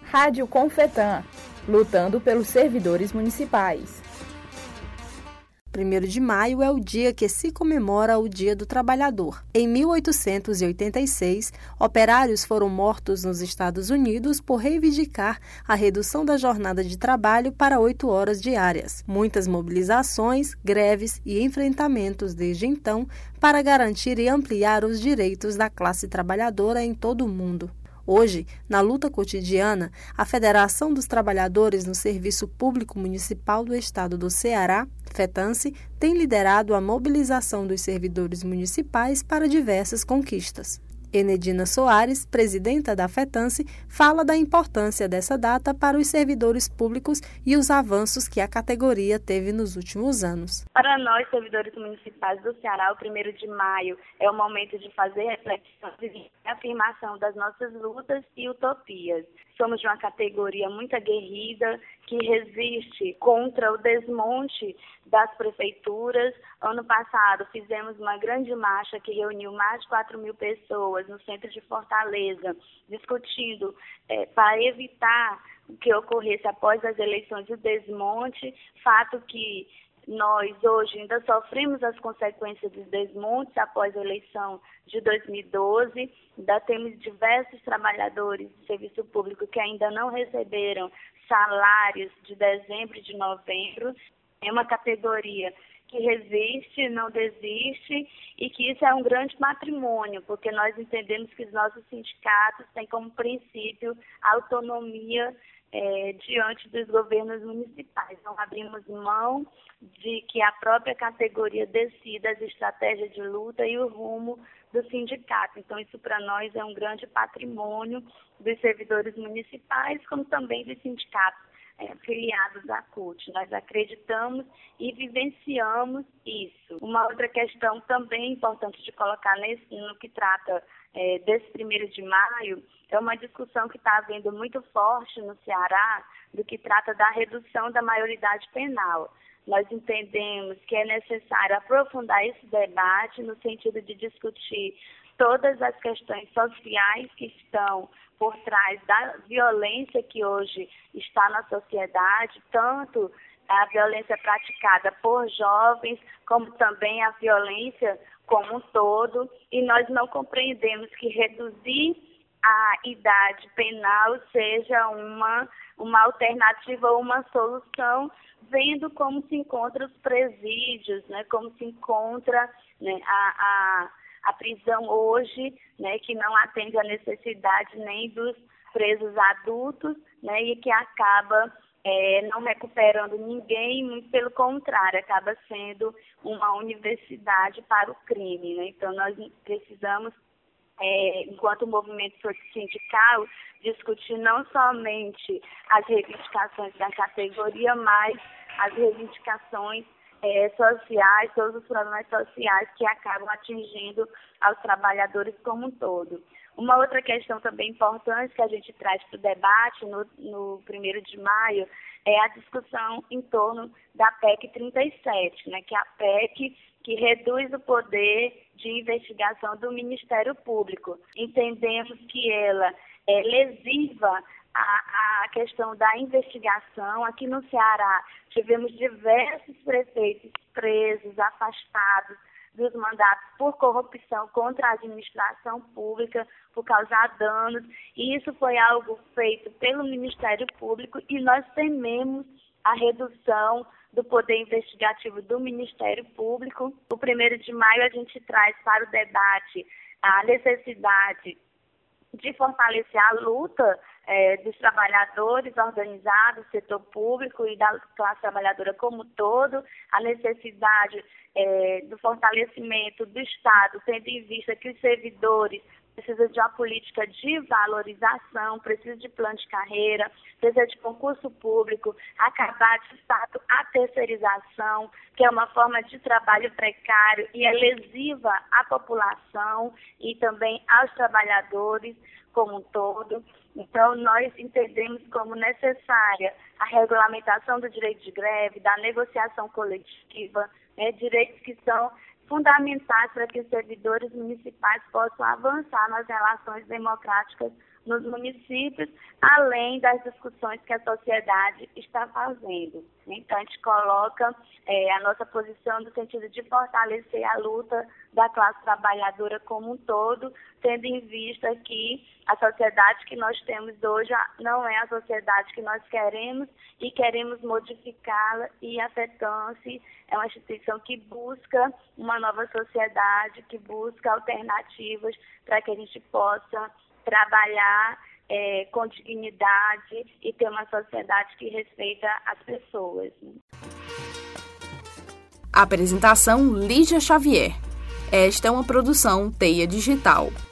Rádio Confetan, lutando pelos servidores municipais. 1º de maio é o dia que se comemora o Dia do Trabalhador. Em 1886, operários foram mortos nos Estados Unidos por reivindicar a redução da jornada de trabalho para 8 horas diárias. Muitas mobilizações, greves e enfrentamentos desde então para garantir e ampliar os direitos da classe trabalhadora em todo o mundo. Hoje, na luta cotidiana, a Federação dos Trabalhadores no Serviço Público Municipal do Estado do Ceará, FETANSE, tem liderado a mobilização dos servidores municipais para diversas conquistas. Enedina Soares, presidenta da FETANSE, fala da importância dessa data para os servidores públicos e os avanços que a categoria teve nos últimos anos. Para nós, servidores municipais do Ceará, o 1º de maio é o momento de fazer reflexão e afirmação das nossas lutas e utopias. Somos de uma categoria muito aguerrida, que resiste contra o desmonte das prefeituras. Ano passado fizemos uma grande marcha que reuniu mais de 4.000 pessoas no centro de Fortaleza, discutindo para evitar que ocorresse após as eleições o desmonte, fato que nós hoje ainda sofremos as consequências dos desmontes após a eleição de 2012. Ainda temos diversos trabalhadores do serviço público que ainda não receberam salários de dezembro e de novembro. É uma categoria que resiste, não desiste, e que isso é um grande patrimônio, porque nós entendemos que os nossos sindicatos têm como princípio a autonomia diante dos governos municipais. Não abrimos mão de que a própria categoria decida as estratégias de luta e o rumo do sindicato. Então, isso para nós é um grande patrimônio dos servidores municipais, como também dos sindicatos filiados à CUT. Nós acreditamos e vivenciamos isso. Uma outra questão também importante de colocar no que trata desse 1º de maio é uma discussão que está havendo muito forte no Ceará do que trata da redução da maioridade penal. Nós entendemos que é necessário aprofundar esse debate no sentido de discutir todas as questões sociais que estão por trás da violência que hoje está na sociedade, tanto a violência praticada por jovens, como também a violência como um todo, e nós não compreendemos que reduzir a idade penal seja uma alternativa ou uma solução, vendo como se encontram os presídios, como se encontra a prisão hoje, que não atende à necessidade nem dos presos adultos, e que acaba não recuperando ninguém, muito pelo contrário, acaba sendo uma universidade para o crime. Então, nós precisamos, enquanto movimento sindical, discutir não somente as reivindicações da categoria, mas as reivindicações sociais, todos os problemas sociais que acabam atingindo aos trabalhadores como um todo. Uma outra questão também importante que a gente traz para o debate no 1º de maio é a discussão em torno da PEC 37, que é a PEC que reduz o poder de investigação do Ministério Público. Entendemos que ela é lesiva a questão da investigação. Aqui no Ceará tivemos diversos prefeitos presos, afastados dos mandatos por corrupção contra a administração pública, por causar danos, e isso foi algo feito pelo Ministério Público, e nós tememos a redução do poder investigativo do Ministério Público. O 1º de maio a gente traz para o debate a necessidade de fortalecer a luta dos trabalhadores organizados, setor público e da classe trabalhadora como um todo, a necessidade do fortalecimento do Estado, tendo em vista que os servidores precisam de uma política de valorização, precisam de plano de carreira, precisam de concurso público, acabar de fato a terceirização, que é uma forma de trabalho precário e é lesiva à população e também aos trabalhadores como um todo. Então, nós entendemos como necessária a regulamentação do direito de greve, da negociação coletiva, direitos que são fundamentais para que os servidores municipais possam avançar nas relações democráticas nos municípios, além das discussões que a sociedade está fazendo. Então, a gente coloca a nossa posição no sentido de fortalecer a luta da classe trabalhadora como um todo, tendo em vista que a sociedade que nós temos hoje não é a sociedade que nós queremos e queremos modificá-la, e a FETANCE é uma instituição que busca uma nova sociedade, que busca alternativas para que a gente possa trabalhar com dignidade e ter uma sociedade que respeita as pessoas. Apresentação Lídia Xavier. Esta é uma produção Teia Digital.